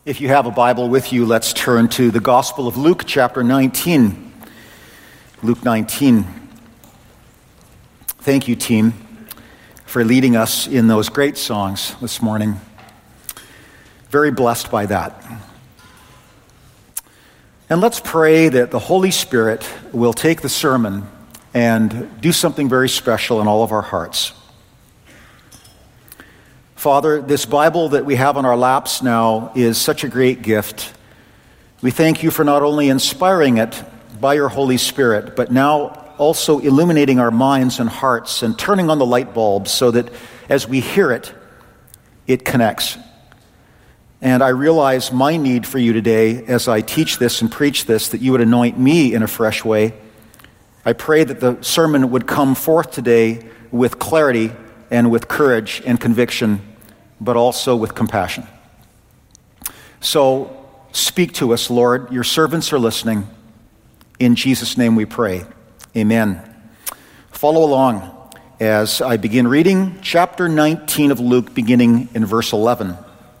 If you have a Bible with you, let's turn to the Gospel of Luke, chapter 19. Luke 19. Thank you, team, for leading us in those great songs this morning. Very blessed by that. And let's pray that the Holy Spirit will take the sermon and do something very special in all of our hearts. Father, this Bible that we have on our laps now is such a great gift. We thank you for not only inspiring it by your Holy Spirit, but now also illuminating our minds and hearts and turning on the light bulbs so that as we hear it, it connects. And I realize my need for you today as I teach this and preach this, that you would anoint me in a fresh way. I pray that the sermon would come forth today with clarity and with courage and conviction, but also with compassion. So speak to us, Lord. Your servants are listening. In Jesus' name we pray. Amen. Follow along as I begin reading chapter 19 of Luke, beginning in verse 11.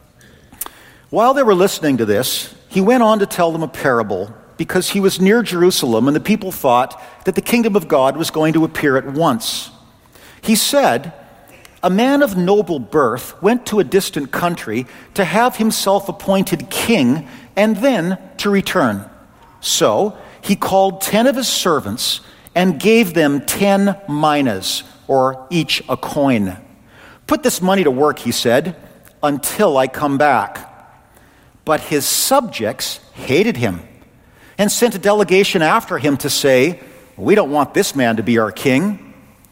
While they were listening to this, he went on to tell them a parable because he was near Jerusalem and the people thought that the kingdom of God was going to appear at once. He said, "A man of noble birth went to a distant country to have himself appointed king and then to return. So he called 10 of his servants and gave them 10 minas, or each a coin. 'Put this money to work,' he said, 'until I come back.' But his subjects hated him and sent a delegation after him to say, 'We don't want this man to be our king.'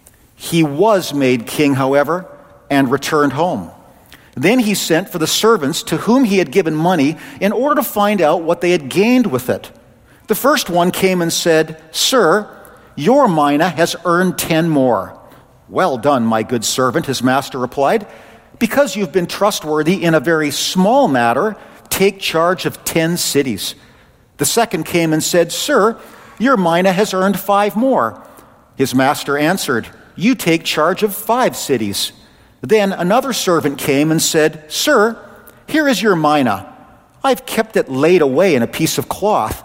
He was made king, however, and returned home. Then he sent for the servants to whom he had given money in order to find out what they had gained with it. The first one came and said, 'Sir, your mina has earned 10 more. 'Well done, my good servant,' his master replied. 'Because you've been trustworthy in a very small matter, take charge of 10 cities.' The second came and said, 'Sir, your mina has earned 5 more. His master answered, 'You take charge of 5 cities.' Then another servant came and said, 'Sir, here is your mina. I've kept it laid away in a piece of cloth.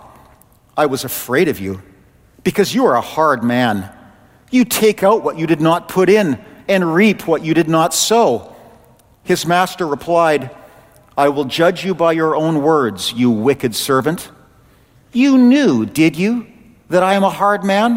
I was afraid of you, because you are a hard man. You take out what you did not put in and reap what you did not sow.' His master replied, 'I will judge you by your own words, you wicked servant. You knew, did you, that I am a hard man,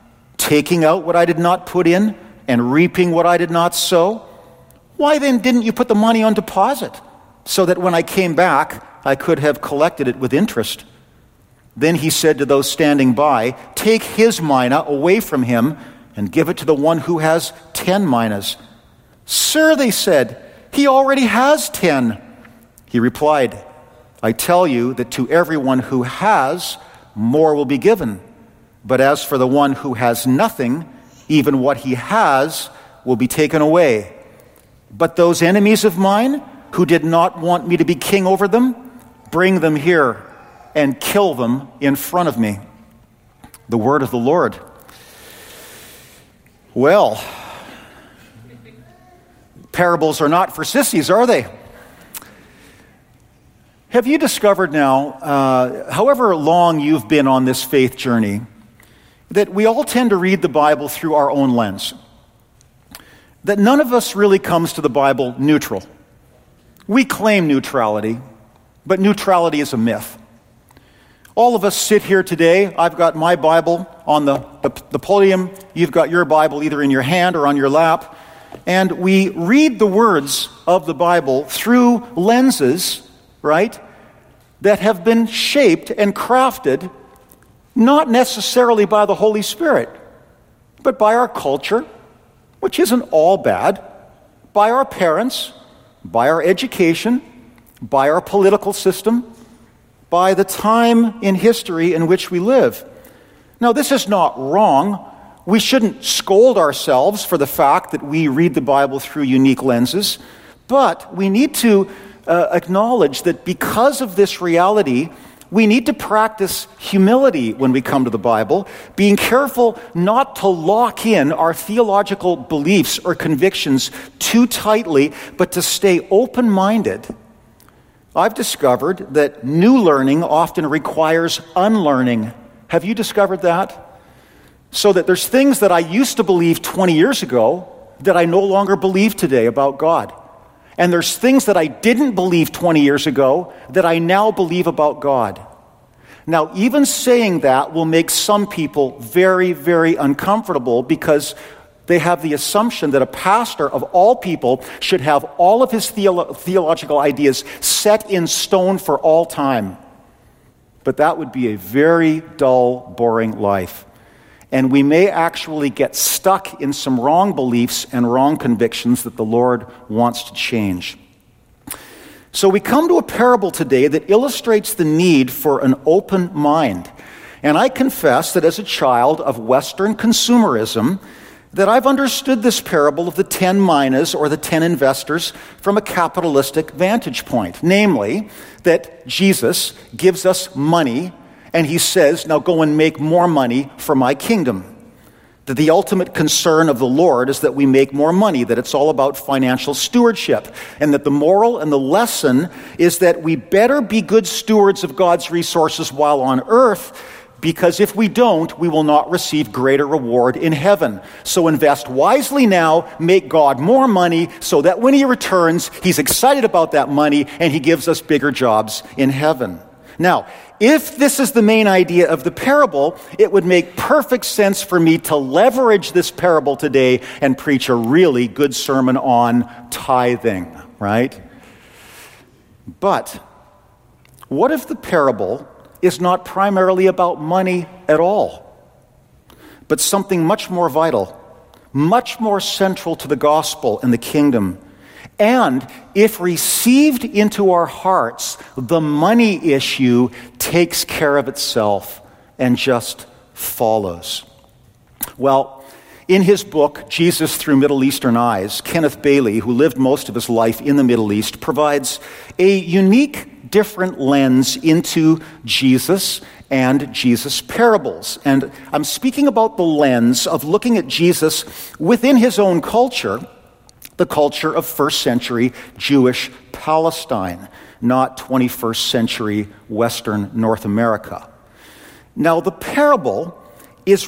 taking out what I did not put in and reaping what I did not sow? Why then didn't you put the money on deposit, so that when I came back, I could have collected it with interest?' Then he said to those standing by, 'Take his mina away from him and give it to the one who has 10 minas.' 'Sir,' they said, 'he already has 10. He replied, 'I tell you that to everyone who has, more will be given. But as for the one who has nothing, even what he has will be taken away. But those enemies of mine who did not want me to be king over them, bring them here and kill them in front of me.'" The word of the Lord. Well, parables are not for sissies, are they? Have you discovered now, however long you've been on this faith journey, that we all tend to read the Bible through our own lens? That none of us really comes to the Bible neutral. We claim neutrality, but neutrality is a myth. All of us sit here today. I've got my Bible on the podium. You've got your Bible either in your hand or on your lap. And we read the words of the Bible through lenses, right, that have been shaped and crafted not necessarily by the Holy Spirit, but by our culture, which isn't all bad, by our parents, by our education, by our political system, by the time in history in which we live. Now, this is not wrong. We shouldn't scold ourselves for the fact that we read the Bible through unique lenses, but we need to acknowledge that because of this reality, we need to practice humility when we come to the Bible, being careful not to lock in our theological beliefs or convictions too tightly, but to stay open-minded I've discovered that new learning often requires unlearning. Have you discovered that? So that there's things that I used to believe 20 years ago that I no longer believe today about God. And there's things that I didn't believe 20 years ago that I now believe about God. Now, even saying that will make some people very, very uncomfortable because they have the assumption that a pastor of all people should have all of his theological ideas set in stone for all time. But that would be a very dull, boring life. And we may actually get stuck in some wrong beliefs and wrong convictions that the Lord wants to change. So we come to a parable today that illustrates the need for an open mind. And I confess that as a child of Western consumerism, that I've understood this parable of the 10 minas or the 10 investors from a capitalistic vantage point. Namely, that Jesus gives us money and he says, now go and make more money for my kingdom. That the ultimate concern of the Lord is that we make more money, that it's all about financial stewardship, and that the moral and the lesson is that we better be good stewards of God's resources while on earth, because if we don't, we will not receive greater reward in heaven. So invest wisely now, make God more money, so that when he returns, he's excited about that money, and he gives us bigger jobs in heaven. Now, if this is the main idea of the parable, it would make perfect sense for me to leverage this parable today and preach a really good sermon on tithing, right? But what if the parable is not primarily about money at all, but something much more vital, much more central to the gospel and the kingdom? And if received into our hearts, the money issue takes care of itself and just follows. Well, in his book, Jesus Through Middle Eastern Eyes, Kenneth Bailey, who lived most of his life in the Middle East, provides a unique, different lens into Jesus and Jesus' parables. And I'm speaking about the lens of looking at Jesus within his own culture, the culture of first century Jewish Palestine, not 21st century Western North America. Now, the parable is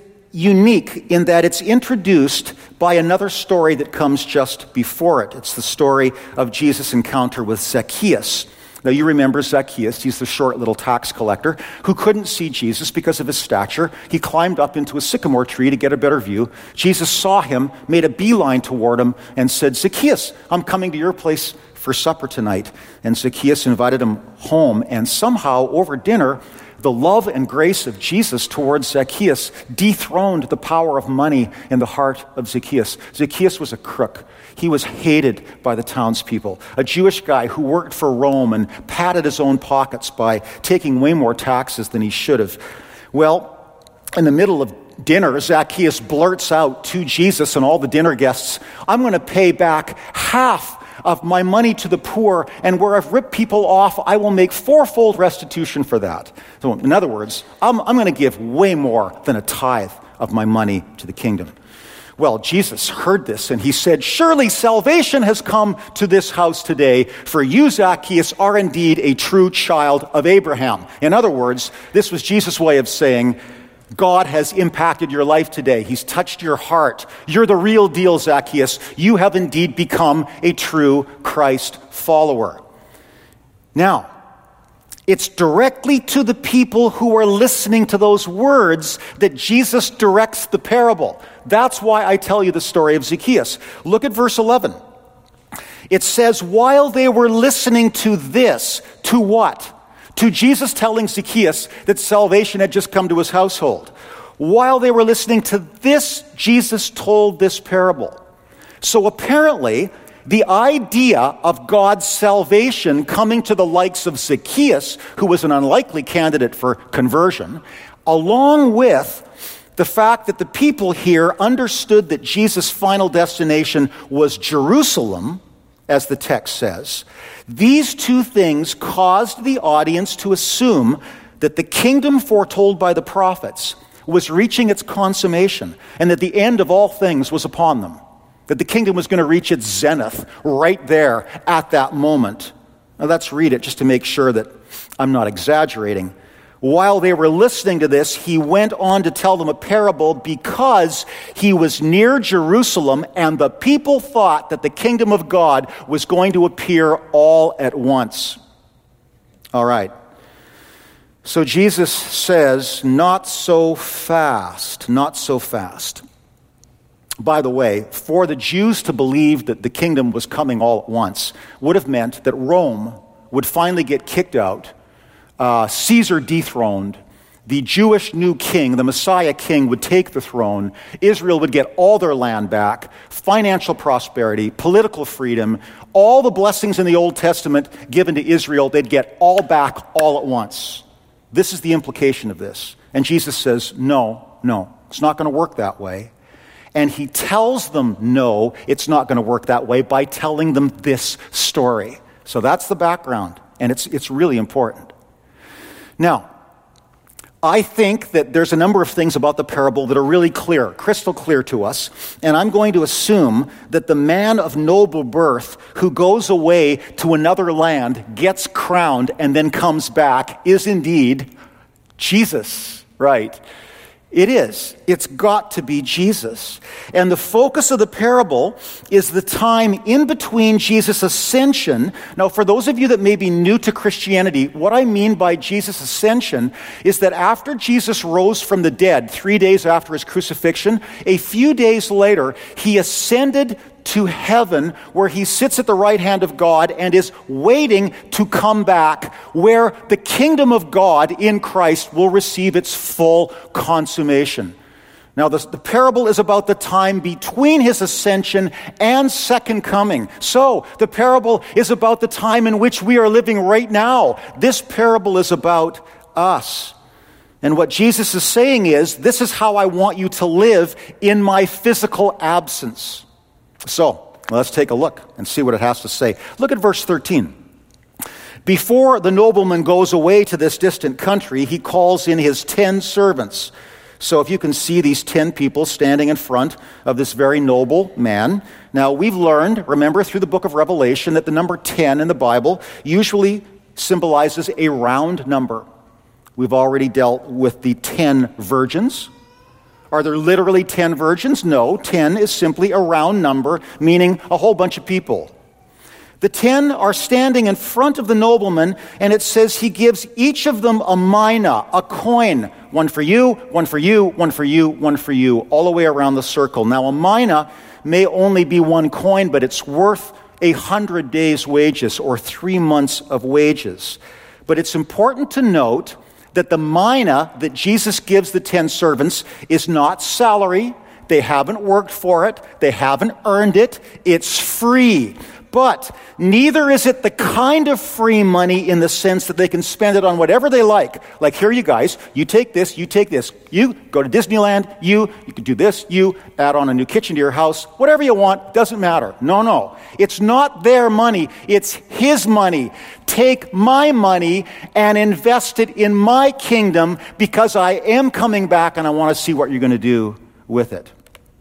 unique in that it's introduced by another story that comes just before it. It's the story of Jesus' encounter with Zacchaeus. Now, you remember Zacchaeus. He's the short little tax collector who couldn't see Jesus because of his stature. He climbed up into a sycamore tree to get a better view. Jesus saw him, made a beeline toward him, and said, "Zacchaeus, I'm coming to your place for supper tonight." And Zacchaeus invited him home, and somehow over dinner, the love and grace of Jesus towards Zacchaeus dethroned the power of money in the heart of Zacchaeus. Zacchaeus was a crook. He was hated by the townspeople, a Jewish guy who worked for Rome and padded his own pockets by taking way more taxes than he should have. Well, in the middle of dinner, Zacchaeus blurts out to Jesus and all the dinner guests, "I'm going to pay back half of my money to the poor, and where I've ripped people off, I will make fourfold restitution for that." So in other words, I'm going to give way more than a tithe of my money to the kingdom. Well, Jesus heard this, and he said, "Surely salvation has come to this house today, for you, Zacchaeus, are indeed a true child of Abraham." In other words, this was Jesus' way of saying, God has impacted your life today. He's touched your heart. You're the real deal, Zacchaeus. You have indeed become a true Christ follower. Now, it's directly to the people who are listening to those words that Jesus directs the parable. That's why I tell you the story of Zacchaeus. Look at verse 11. It says, while they were listening to this, to what? To Jesus telling Zacchaeus that salvation had just come to his household. While they were listening to this, Jesus told this parable. So apparently, the idea of God's salvation coming to the likes of Zacchaeus, who was an unlikely candidate for conversion, along with the fact that the people here understood that Jesus' final destination was Jerusalem, as the text says, these two things caused the audience to assume that the kingdom foretold by the prophets was reaching its consummation and that the end of all things was upon them, that the kingdom was going to reach its zenith right there at that moment. Now let's read it just to make sure that I'm not exaggerating. While they were listening to this, he went on to tell them a parable because he was near Jerusalem and the people thought that the kingdom of God was going to appear all at once. All right. So Jesus says, not so fast, not so fast. By the way, for the Jews to believe that the kingdom was coming all at once would have meant that Rome would finally get kicked out, Caesar dethroned, the Jewish new king, the Messiah king, would take the throne, Israel would get all their land back, financial prosperity, political freedom, all the blessings in the Old Testament given to Israel, they'd get all back all at once. This is the implication of this. And Jesus says, no, it's not going to work that way. And he tells them, no, it's not going to work that way by telling them this story. So that's the background, and it's really important. Now, I think that there's a number of things about the parable that are really clear, crystal clear to us, and I'm going to assume that the man of noble birth who goes away to another land, gets crowned, and then comes back is indeed Jesus, right? It is. It's got to be Jesus. And the focus of the parable is the time in between Jesus' ascension. Now, for those of you that may be new to Christianity, what I mean by Jesus' ascension is that after Jesus rose from the dead, 3 days after his crucifixion, a few days later, he ascended to heaven where he sits at the right hand of God and is waiting to come back, where the kingdom of God in Christ will receive its full consummation. Now, the parable is about the time between his ascension and second coming. So, the parable is about the time in which we are living right now. This parable is about us. And what Jesus is saying is, this is how I want you to live in my physical absence. So, let's take a look and see what it has to say. Look at verse 13. Before the nobleman goes away to this distant country, he calls in his 10 servants. So if you can see these 10 people standing in front of this very noble man. Now, we've learned, remember, through the book of Revelation, that the number 10 in the Bible usually symbolizes a round number. We've already dealt with the 10 virgins. Are there literally 10 virgins? No, 10 is simply a round number, meaning a whole bunch of people. The 10 are standing in front of the nobleman, and it says he gives each of them a mina, a coin. One for you, one for you, one for you, one for you, all the way around the circle. Now, a mina may only be one coin, but it's worth 100 days' wages or 3 months of wages. But it's important to note that the mina that Jesus gives the 10 servants is not salary. They haven't worked for it. They haven't earned it. It's free. But neither is it the kind of free money in the sense that they can spend it on whatever they like. Like, here you guys, you take this, you take this. You go to Disneyland, you can do this, you add on a new kitchen to your house. Whatever you want, doesn't matter. No. It's not their money. It's his money. Take my money and invest it in my kingdom because I am coming back and I want to see what you're going to do with it.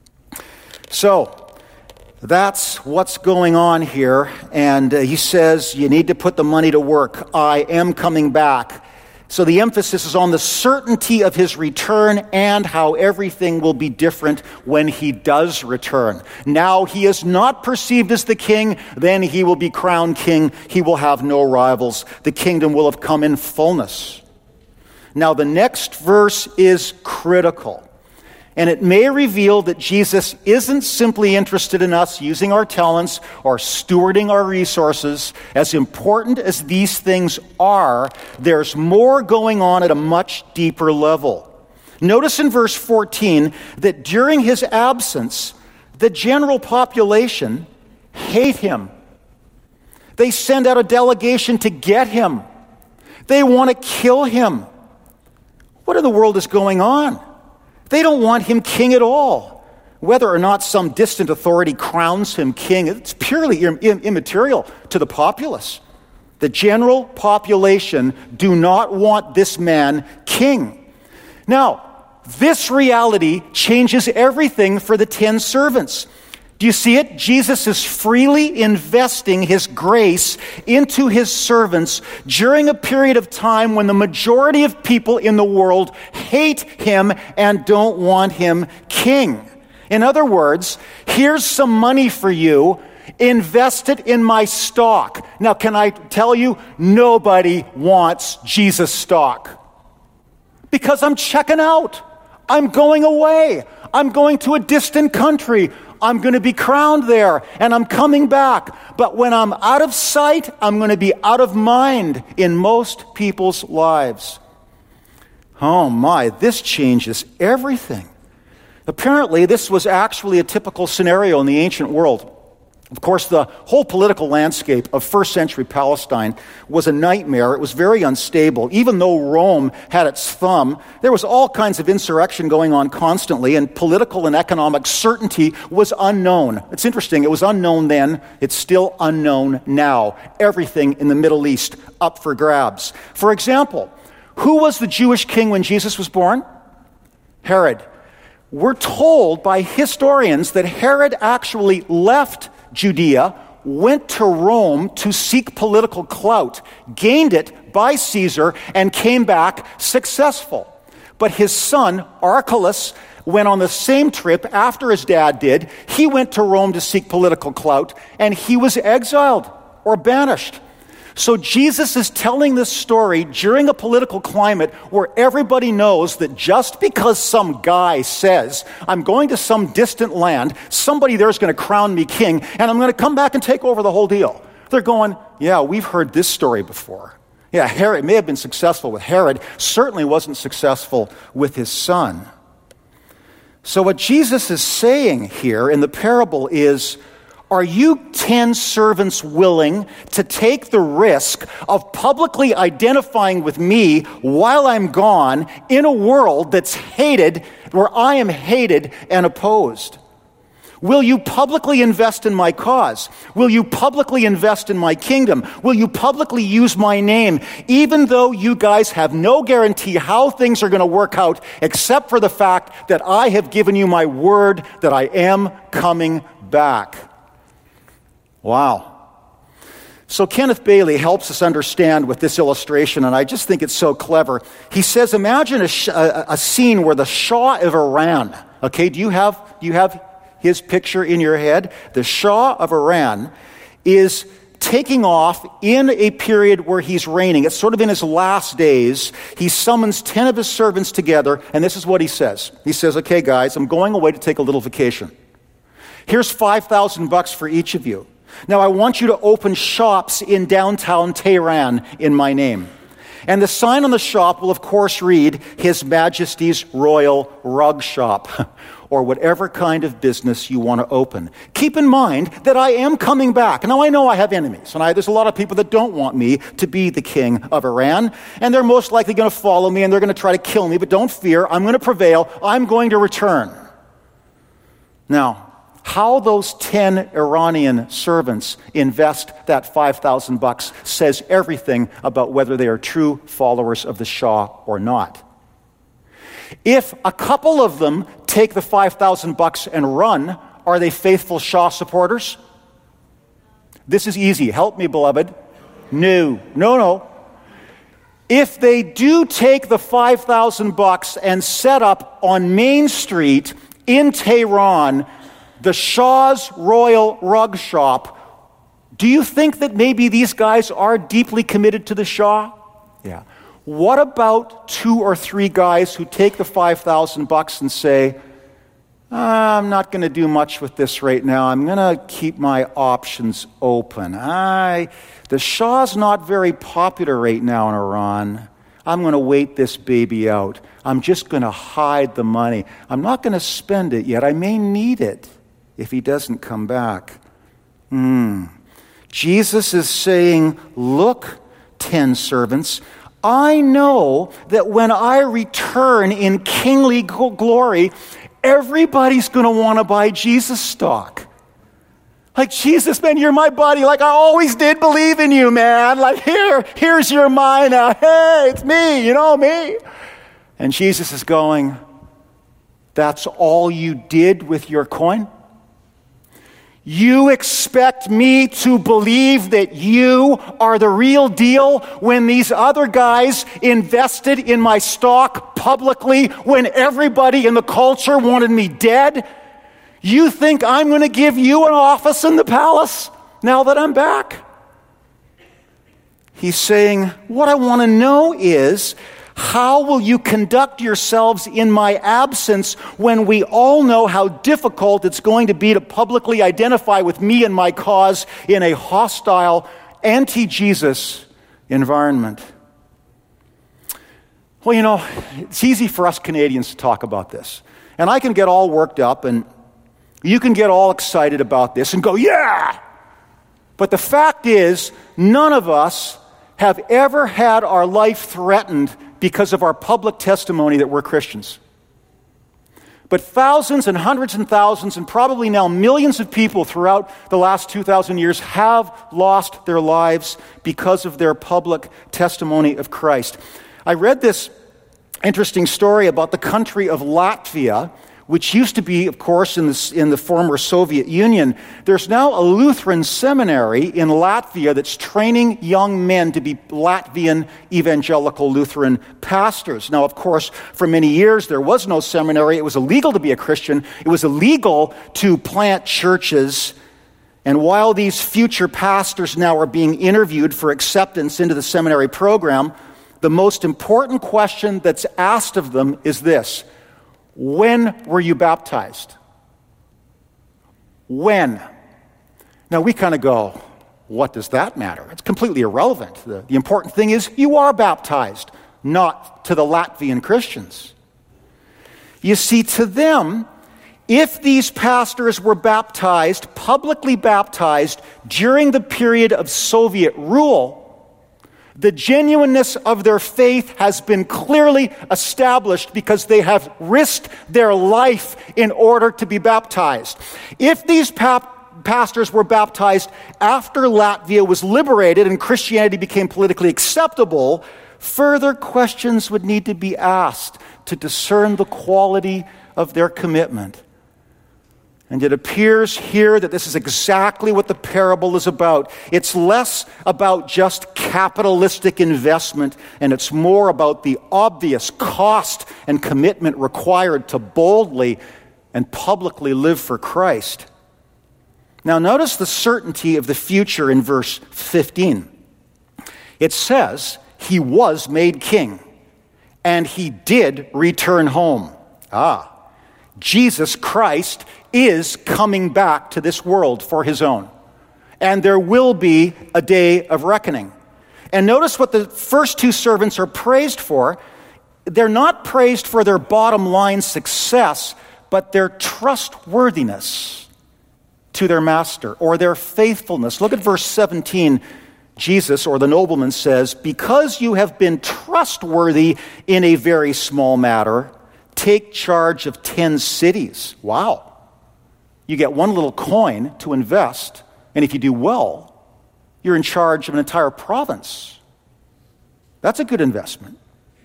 So, that's what's going on here. And he says, you need to put the money to work. I am coming back. So the emphasis is on the certainty of his return and how everything will be different when he does return. Now he is not perceived as the king, then he will be crowned king. He will have no rivals. The kingdom will have come in fullness. Now the next verse is critical. And it may reveal that Jesus isn't simply interested in us using our talents or stewarding our resources. As important as these things are, there's more going on at a much deeper level. Notice in verse 14 that during his absence, the general population hate him. They send out a delegation to get him. They want to kill him. What in the world is going on? They don't want him king at all. Whether or not some distant authority crowns him king, it's purely immaterial to the populace. The general population do not want this man king. Now, this reality changes everything for the 10 servants. Do you see it? Jesus is freely investing his grace into his servants during a period of time when the majority of people in the world hate him and don't want him king. In other words, here's some money for you. Invest it in my stock. Now, can I tell you, nobody wants Jesus stock. Because I'm checking out. I'm going away. I'm going to a distant country. I'm going to be crowned there, and I'm coming back. But when I'm out of sight, I'm going to be out of mind in most people's lives. Oh my, this changes everything. Apparently, this was actually a typical scenario in the ancient world. Of course, the whole political landscape of first century Palestine was a nightmare. It was very unstable. Even though Rome had its thumb, there was all kinds of insurrection going on constantly, and political and economic certainty was unknown. It's interesting. It was unknown then. It's still unknown now. Everything in the Middle East up for grabs. For example, who was the Jewish king when Jesus was born? Herod. We're told by historians that Herod actually left Judea, went to Rome to seek political clout, gained it by Caesar, and came back successful. But his son, Archelaus, went on the same trip after his dad did. He went to Rome to seek political clout, and he was exiled or banished. So Jesus is telling this story during a political climate where everybody knows that just because some guy says, I'm going to some distant land, somebody there is going to crown me king, and I'm going to come back and take over the whole deal. They're going, yeah, we've heard this story before. Yeah, Herod may have been successful with Herod, certainly wasn't successful with his son. So what Jesus is saying here in the parable is, are you 10 servants willing to take the risk of publicly identifying with me while I'm gone in a world that's hated, where I am hated and opposed? Will you publicly invest in my cause? Will you publicly invest in my kingdom? Will you publicly use my name, even though you guys have no guarantee how things are going to work out, except for the fact that I have given you my word that I am coming back? Wow. So Kenneth Bailey helps us understand with this illustration, and I just think it's so clever. He says, imagine a scene where the Shah of Iran, okay, do you have his picture in your head? The Shah of Iran is taking off in a period where he's reigning. It's sort of in his last days. He summons 10 of his servants together, and this is what he says. He says, okay, guys, I'm going away to take a little vacation. Here's $5,000 for each of you. Now, I want you to open shops in downtown Tehran in my name. And the sign on the shop will, of course, read, His Majesty's Royal Rug Shop, or whatever kind of business you want to open. Keep in mind that I am coming back. Now, I know I have enemies, and there's a lot of people that don't want me to be the king of Iran, and they're most likely going to follow me, and they're going to try to kill me, but don't fear, I'm going to prevail. I'm going to return. Now, how those 10 Iranian servants invest that $5,000 says everything about whether they are true followers of the Shah or not. If a couple of them take the $5,000 and run, are they faithful Shah supporters? This is easy. Help me, beloved. No. If they do take the $5,000 and set up on Main Street in Tehran, the Shah's Royal Rug Shop, do you think that maybe these guys are deeply committed to the Shah? Yeah. What about 2 or 3 guys who take the $5,000 and say, I'm not going to do much with this right now. I'm going to keep my options open. The Shah's not very popular right now in Iran. I'm going to wait this baby out. I'm just going to hide the money. I'm not going to spend it yet. I may need it if he doesn't come back. Jesus is saying, look, 10 servants, I know that when I return in kingly glory, everybody's going to want to buy Jesus stock. Like, Jesus, man, you're my buddy. Like, I always did believe in you, man. Like, here's your money now. Hey, it's me, me. And Jesus is going, that's all you did with your coin? You expect me to believe that you are the real deal when these other guys invested in my stock publicly when everybody in the culture wanted me dead? You think I'm going to give you an office in the palace now that I'm back? He's saying, what I want to know is, how will you conduct yourselves in my absence when we all know how difficult it's going to be to publicly identify with me and my cause in a hostile, anti-Jesus environment? Well, it's easy for us Canadians to talk about this. And I can get all worked up, and you can get all excited about this and go, yeah! But the fact is, none of us have ever had our life threatened because of our public testimony that we're Christians. But thousands and hundreds and thousands and probably now millions of people throughout the last 2,000 years have lost their lives because of their public testimony of Christ. I read this interesting story about the country of Latvia, which used to be, of course, in the former Soviet Union. There's now a Lutheran seminary in Latvia that's training young men to be Latvian evangelical Lutheran pastors. Now, of course, for many years there was no seminary. It was illegal to be a Christian. It was illegal to plant churches. And while these future pastors now are being interviewed for acceptance into the seminary program, the most important question that's asked of them is this: when were you baptized? When? Now we kind of go, what does that matter? It's completely irrelevant. The important thing is you are baptized, not to the Latvian Christians. You see, to them, if these pastors were baptized, publicly baptized, during the period of Soviet rule, the genuineness of their faith has been clearly established because they have risked their life in order to be baptized. If these pastors were baptized after Latvia was liberated and Christianity became politically acceptable, further questions would need to be asked to discern the quality of their commitment. And it appears here that this is exactly what the parable is about. It's less about just capitalistic investment, and it's more about the obvious cost and commitment required to boldly and publicly live for Christ. Now, notice the certainty of the future in verse 15. It says, he was made king, and he did return home. Jesus Christ is coming back to this world for his own. And there will be a day of reckoning. And notice what the first two servants are praised for. They're not praised for their bottom line success, but their trustworthiness to their master, or their faithfulness. Look at verse 17. Jesus, or the nobleman, says, because you have been trustworthy in a very small matter, take charge of 10 cities. Wow. You get one little coin to invest, and if you do well, you're in charge of an entire province. That's a good investment.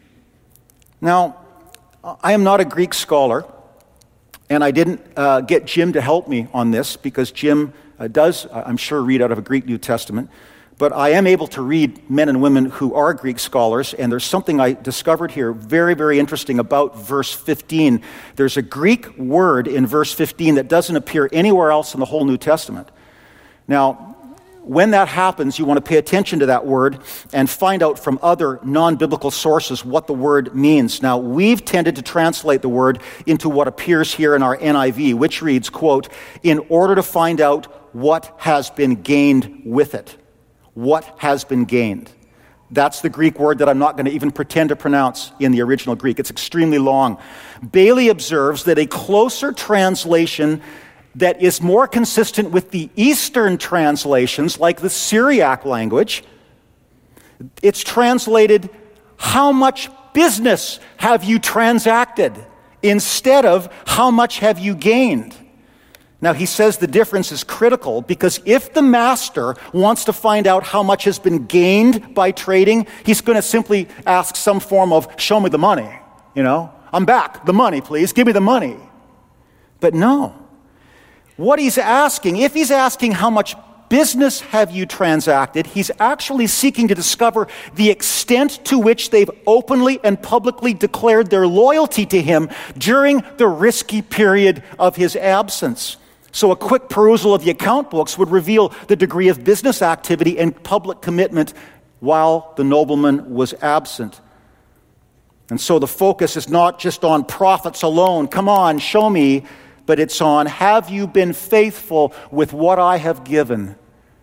Now, I am not a Greek scholar, and I didn't get Jim to help me on this, because Jim does, I'm sure, read out of a Greek New Testament. But I am able to read men and women who are Greek scholars, and there's something I discovered here very, very interesting about verse 15. There's a Greek word in verse 15 that doesn't appear anywhere else in the whole New Testament. Now, when that happens, you want to pay attention to that word and find out from other non-biblical sources what the word means. Now, we've tended to translate the word into what appears here in our NIV, which reads, quote, in order to find out what has been gained with it. What has been gained. That's the Greek word that I'm not going to even pretend to pronounce in the original Greek. It's extremely long. Bailey observes that a closer translation that is more consistent with the Eastern translations, like the Syriac language, it's translated, how much business have you transacted, instead of how much have you gained. Now, he says the difference is critical because if the master wants to find out how much has been gained by trading, he's going to simply ask some form of, show me the money, I'm back, the money, please, give me the money. But no, What he's asking, if he's asking how much business have you transacted, he's actually seeking to discover the extent to which they've openly and publicly declared their loyalty to him during the risky period of his absence. So a quick perusal of the account books would reveal the degree of business activity and public commitment while the nobleman was absent. And so the focus is not just on profits alone. Come on, show me. But it's on, have you been faithful with what I have given?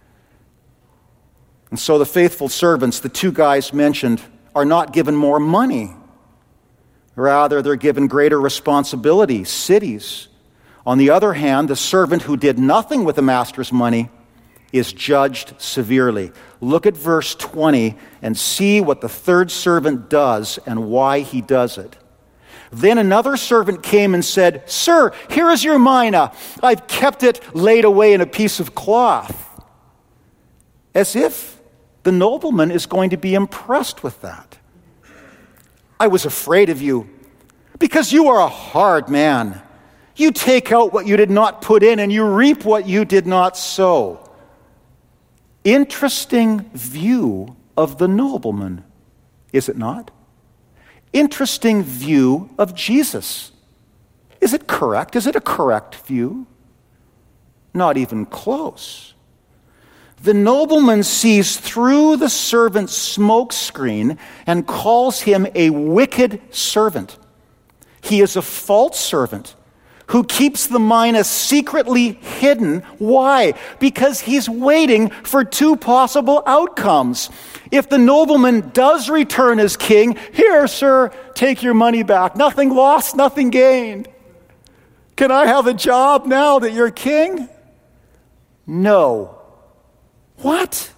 And so the faithful servants, the two guys mentioned, are not given more money. Rather, they're given greater responsibility, cities. On the other hand, the servant who did nothing with the master's money is judged severely. Look at verse 20 and see what the third servant does and why he does it. Then another servant came and said, "Sir, here is your mina. I've kept it laid away in a piece of cloth." As if the nobleman is going to be impressed with that. "I was afraid of you, because you are a hard man. You take out what you did not put in, and you reap what you did not sow." Interesting view of the nobleman, is it not? Interesting view of Jesus. Is it correct? Is it a correct view? Not even close. The nobleman sees through the servant's smokescreen and calls him a wicked servant. He is a false servant who keeps the mina secretly hidden. Why? Because he's waiting for two possible outcomes. If the nobleman does return as king, "Here, sir, take your money back. Nothing lost, nothing gained. Can I have a job now that you're king?" No. What?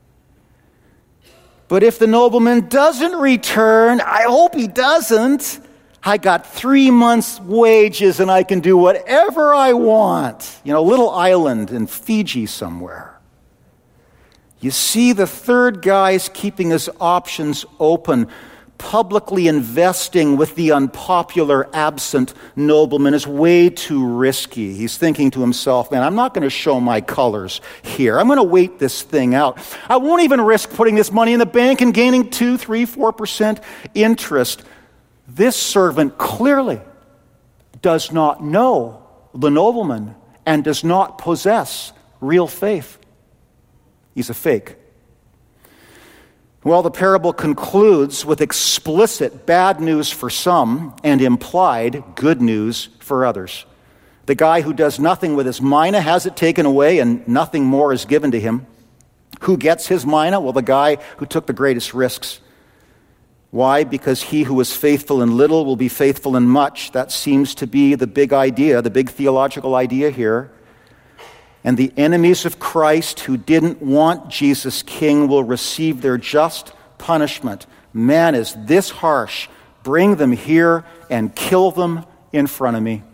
But if the nobleman doesn't return, I hope he doesn't, I got 3 months' wages and I can do whatever I want. A little island in Fiji somewhere. You see, the third guy's keeping his options open. Publicly investing with the unpopular absent nobleman is way too risky. He's thinking to himself, man, I'm not going to show my colors here. I'm going to wait this thing out. I won't even risk putting this money in the bank and gaining 2, 3, 4% interest. This servant clearly does not know the nobleman and does not possess real faith. He's a fake. Well, the parable concludes with explicit bad news for some and implied good news for others. The guy who does nothing with his mina has it taken away and nothing more is given to him. Who gets his mina? Well, the guy who took the greatest risks. Why? Because he who is faithful in little will be faithful in much. That seems to be the big idea, the big theological idea here. And the enemies of Christ who didn't want Jesus king will receive their just punishment. Man is this harsh. Bring them here and kill them in front of me.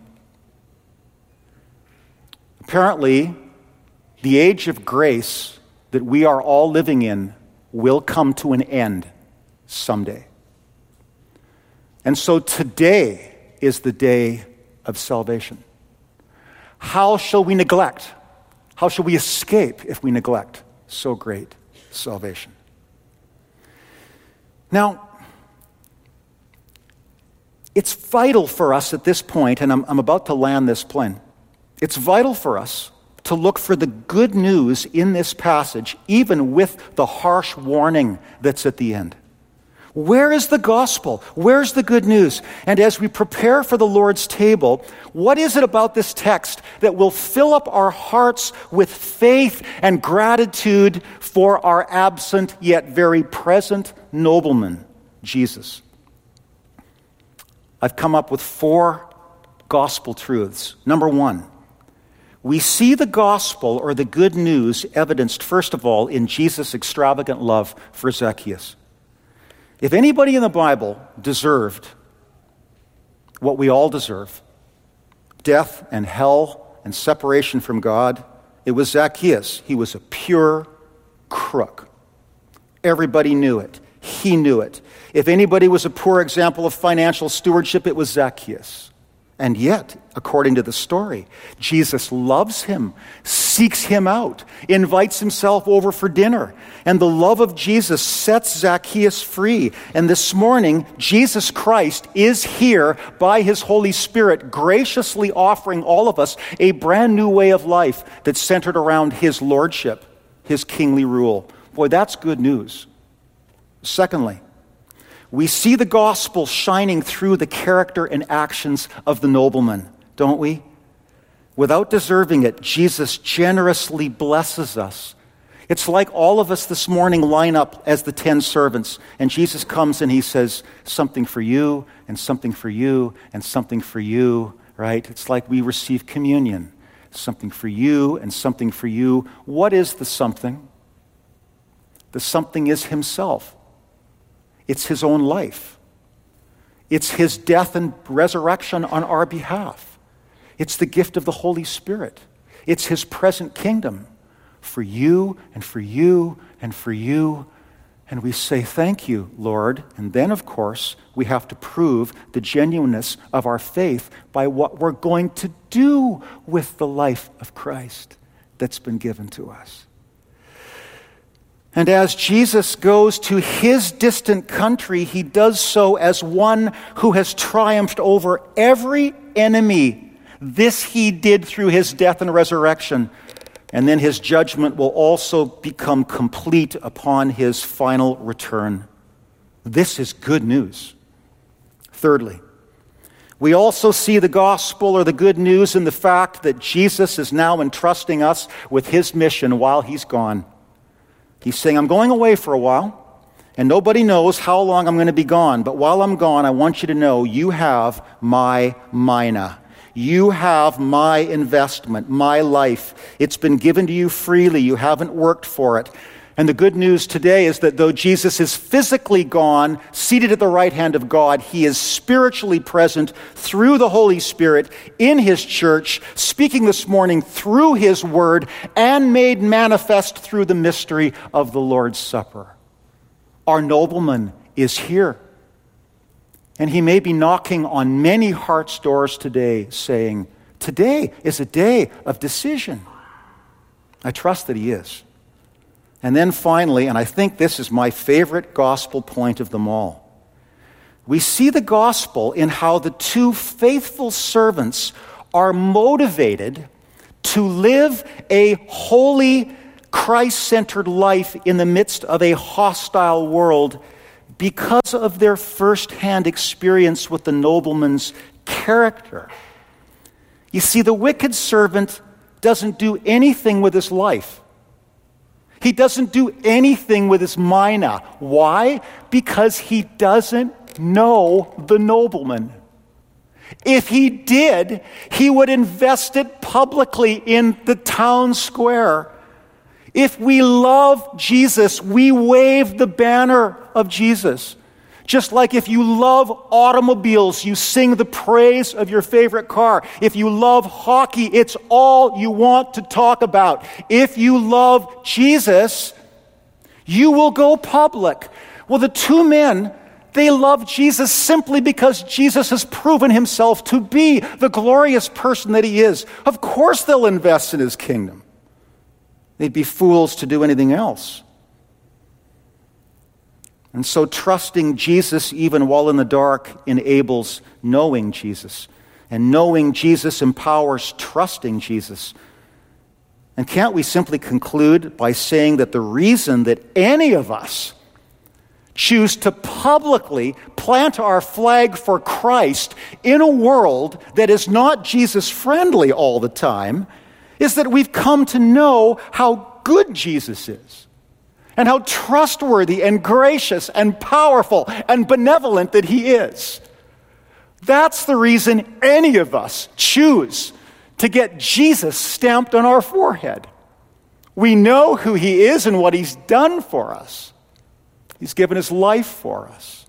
Apparently, the age of grace that we are all living in will come to an end someday. And so today is the day of salvation. How shall we neglect? How shall we escape if we neglect so great salvation? Now, it's vital for us at this point, and I'm about to land this plane. It's vital for us to look for the good news in this passage, even with the harsh warning that's at the end. Where is the gospel? Where's the good news? And as we prepare for the Lord's table, what is it about this text that will fill up our hearts with faith and gratitude for our absent yet very present nobleman, Jesus? I've come up with 4 gospel truths. Number 1, we see the gospel or the good news evidenced, first of all, in Jesus' extravagant love for Zacchaeus. If anybody in the Bible deserved what we all deserve, death and hell and separation from God, it was Zacchaeus. He was a pure crook. Everybody knew it. He knew it. If anybody was a poor example of financial stewardship, it was Zacchaeus. And yet, according to the story. Jesus loves him, seeks him out, invites himself over for dinner. And the love of Jesus sets Zacchaeus free. And this morning, Jesus Christ is here by his Holy Spirit, graciously offering all of us a brand new way of life that's centered around his lordship, his kingly rule. Boy, that's good news. Secondly, we see the gospel shining through the character and actions of the nobleman, don't we? Without deserving it, Jesus generously blesses us. It's like all of us this morning line up as the 10 servants, and Jesus comes and he says, something for you, and something for you, and something for you, right? It's like we receive communion. Something for you, and something for you. What is the something? The something is himself. It's his own life. It's his death and resurrection on our behalf. It's the gift of the Holy Spirit. It's his present kingdom for you and for you and for you. And we say, thank you, Lord. And then, of course, we have to prove the genuineness of our faith by what we're going to do with the life of Christ that's been given to us. And as Jesus goes to his distant country, he does so as one who has triumphed over every enemy. This he did through his death and resurrection. And then his judgment will also become complete upon his final return. This is good news. Thirdly, we also see the gospel or the good news in the fact that Jesus is now entrusting us with his mission while he's gone. He's saying, I'm going away for a while, and nobody knows how long I'm going to be gone. But while I'm gone, I want you to know you have my mina. You have my investment, my life. It's been given to you freely. You haven't worked for it. And the good news today is that though Jesus is physically gone, seated at the right hand of God, he is spiritually present through the Holy Spirit in his church, speaking this morning through his word, and made manifest through the mystery of the Lord's Supper. Our nobleman is here. And he may be knocking on many hearts' doors today, saying, today is a day of decision. I trust that he is. And then finally, and I think this is my favorite gospel point of them all, we see the gospel in how the two faithful servants are motivated to live a holy, Christ-centered life in the midst of a hostile world because of their first-hand experience with the nobleman's character. You see, the wicked servant doesn't do anything with his life. He doesn't do anything with his mina. Why? Because he doesn't know the nobleman. If he did, he would invest it publicly in the town square. If we love Jesus, we wave the banner of Jesus. Just like if you love automobiles, you sing the praise of your favorite car. If you love hockey, it's all you want to talk about. If you love Jesus, you will go public. Well, the two men, they love Jesus simply because Jesus has proven himself to be the glorious person that he is. Of course they'll invest in his kingdom. They'd be fools to do anything else. And so trusting Jesus even while in the dark enables knowing Jesus. And knowing Jesus empowers trusting Jesus. And can't we simply conclude by saying that the reason that any of us choose to publicly plant our flag for Christ in a world that is not Jesus-friendly all the time is that we've come to know how good Jesus is. And how trustworthy and gracious and powerful and benevolent that he is. That's the reason any of us choose to get Jesus stamped on our forehead. We know who he is and what he's done for us. He's given his life for us.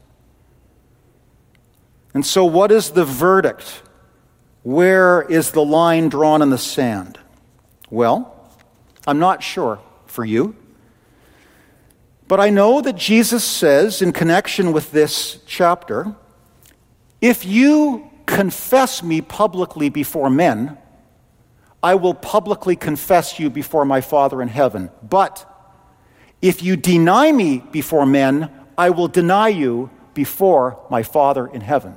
And so what is the verdict? Where is the line drawn in the sand? Well, I'm not sure for you. But I know that Jesus says in connection with this chapter, if you confess me publicly before men, I will publicly confess you before my Father in heaven. But if you deny me before men, I will deny you before my Father in heaven.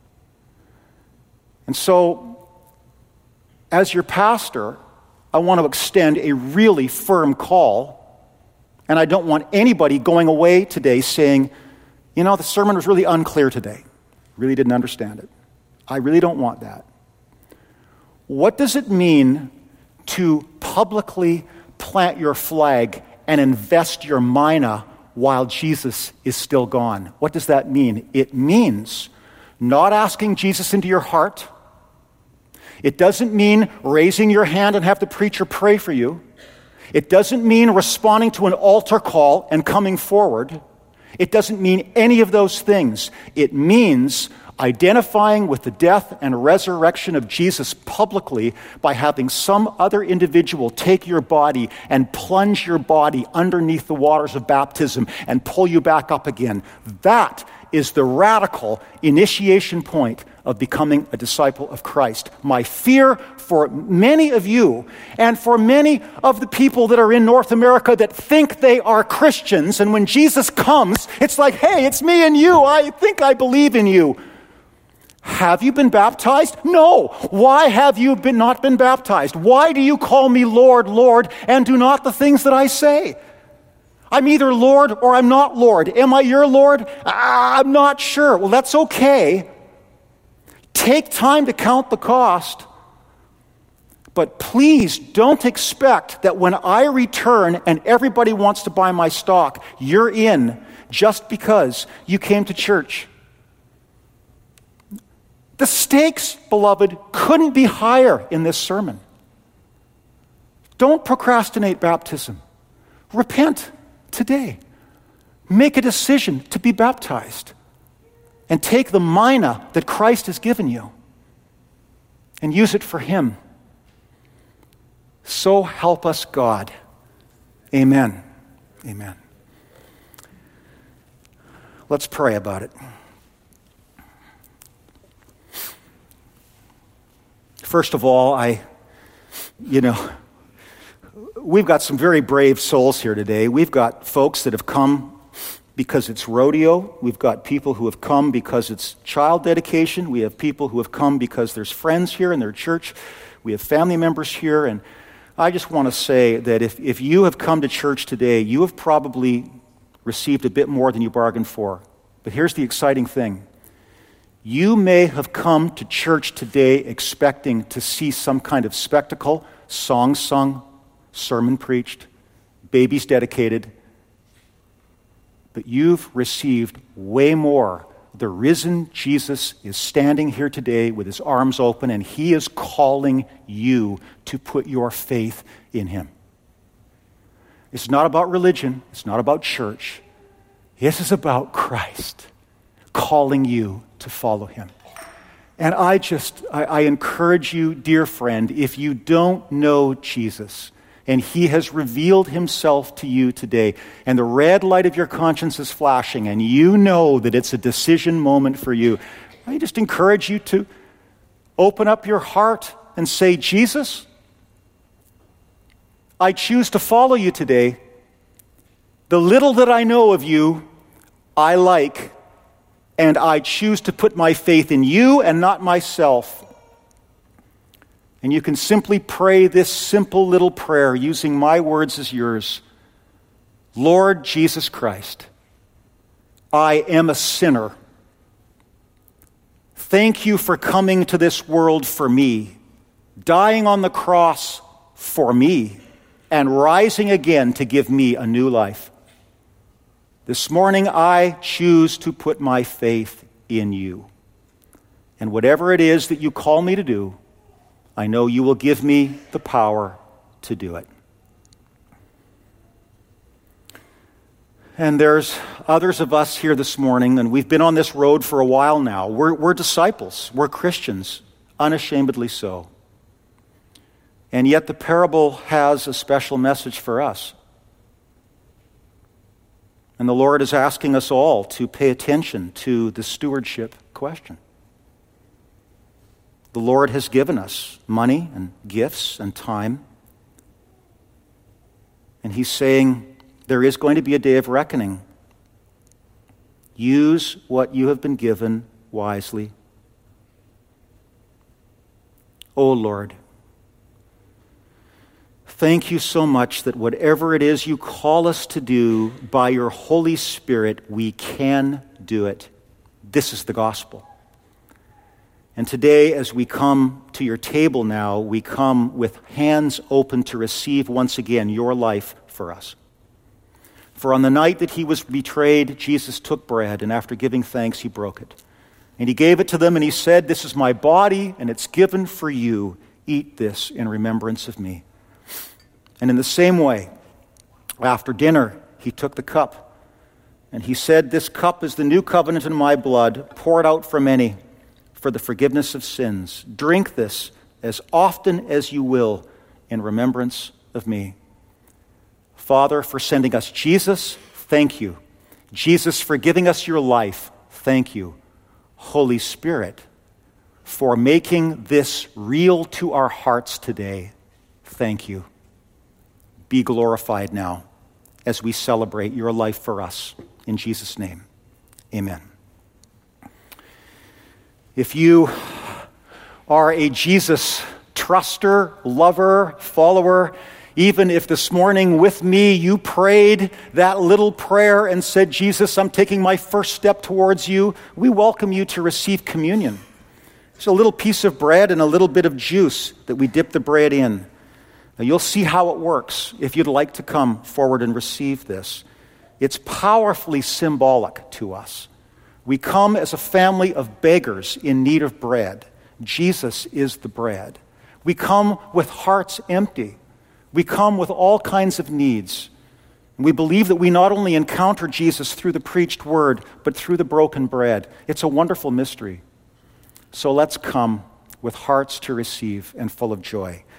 And so, as your pastor, I want to extend a really firm call, and I don't want anybody going away today saying, the sermon was really unclear today. Really didn't understand it. I really don't want that. What does it mean to publicly plant your flag and invest your mina while Jesus is still gone? What does that mean? It means not asking Jesus into your heart. It doesn't mean raising your hand and have the preacher pray for you. It doesn't mean responding to an altar call and coming forward. It doesn't mean any of those things. It means identifying with the death and resurrection of Jesus publicly by having some other individual take your body and plunge your body underneath the waters of baptism and pull you back up again. That is the radical initiation point of becoming a disciple of Christ. My fear for many of you and for many of the people that are in North America that think they are Christians, and when Jesus comes, it's like, hey, it's me and you. I think I believe in you. Have you been baptized? No. Why have you not been baptized? Why do you call me Lord, Lord, and do not the things that I say? I'm either Lord or I'm not Lord. Am I your Lord? I'm not sure. Well, that's okay. Take time to count the cost. But please don't expect that when I return and everybody wants to buy my stock, you're in just because you came to church. The stakes, beloved, couldn't be higher in this sermon. Don't procrastinate baptism. Repent today. Make a decision to be baptized. And take the mina that Christ has given you and use it for Him. So help us God. Amen. Amen. Let's pray about it. First of all, we've got some very brave souls here today. We've got folks that have come because it's rodeo. We've got people who have come because it's child dedication. We have people who have come because there's friends here in their church. We have family members here. And I just want to say that if you have come to church today, you have probably received a bit more than you bargained for. But here's the exciting thing. You may have come to church today expecting to see some kind of spectacle, songs sung, sermon preached, babies dedicated. But you've received way more. The risen Jesus is standing here today with his arms open, and he is calling you to put your faith in him. It's not about religion. It's not about church. This is about Christ calling you to follow him. And I encourage you, dear friend, if you don't know Jesus, and he has revealed himself to you today, and the red light of your conscience is flashing, and you know that it's a decision moment for you, I just encourage you to open up your heart and say, Jesus, I choose to follow you today. The little that I know of you, I like, and I choose to put my faith in you and not myself. And you can simply pray this simple little prayer using my words as yours. Lord Jesus Christ, I am a sinner. Thank you for coming to this world for me, dying on the cross for me, and rising again to give me a new life. This morning I choose to put my faith in you. And whatever it is that you call me to do, I know you will give me the power to do it. And there's others of us here this morning, and we've been on this road for a while now. We're disciples. We're Christians, unashamedly so. And yet the parable has a special message for us. And the Lord is asking us all to pay attention to the stewardship question. The Lord has given us money and gifts and time. And he's saying there is going to be a day of reckoning. Use what you have been given wisely. Oh Lord, thank you so much that whatever it is you call us to do by your Holy Spirit, we can do it. This is the gospel. And today, as we come to your table now, we come with hands open to receive once again your life for us. For on the night that he was betrayed, Jesus took bread, and after giving thanks, he broke it. And he gave it to them, and he said, "This is my body, and it's given for you. Eat this in remembrance of me." And in the same way, after dinner, he took the cup, and he said, "This cup is the new covenant in my blood, poured out for many for the forgiveness of sins. Drink this as often as you will in remembrance of me." Father, for sending us Jesus, thank you. Jesus, for giving us your life, thank you. Holy Spirit, for making this real to our hearts today, thank you. Be glorified now as we celebrate your life for us. In Jesus' name, amen. If you are a Jesus truster, lover, follower, even if this morning with me you prayed that little prayer and said, "Jesus, I'm taking my first step towards you," we welcome you to receive communion. It's a little piece of bread and a little bit of juice that we dip the bread in. Now, you'll see how it works if you'd like to come forward and receive this. It's powerfully symbolic to us. We come as a family of beggars in need of bread. Jesus is the bread. We come with hearts empty. We come with all kinds of needs. We believe that we not only encounter Jesus through the preached word, but through the broken bread. It's a wonderful mystery. So let's come with hearts to receive and full of joy.